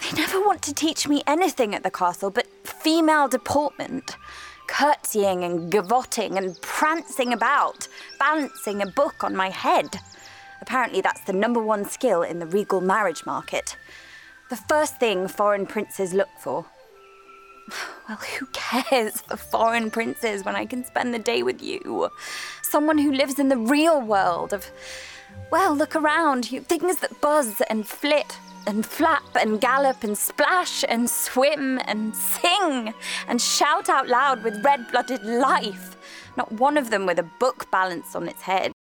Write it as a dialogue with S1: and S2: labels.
S1: They never want to teach me anything at the castle but female deportment. Curtsying and gavoting and prancing about, balancing a book on my head. Apparently that's the #1 skill in the regal marriage market. The first thing foreign princes look for. Well, who cares for foreign princes when I can spend the day with you? Someone who lives in the real world of, well, look around. Things that buzz and flit and flap and gallop and splash and swim and sing and shout out loud with red-blooded life. Not one of them with a book balanced on its head.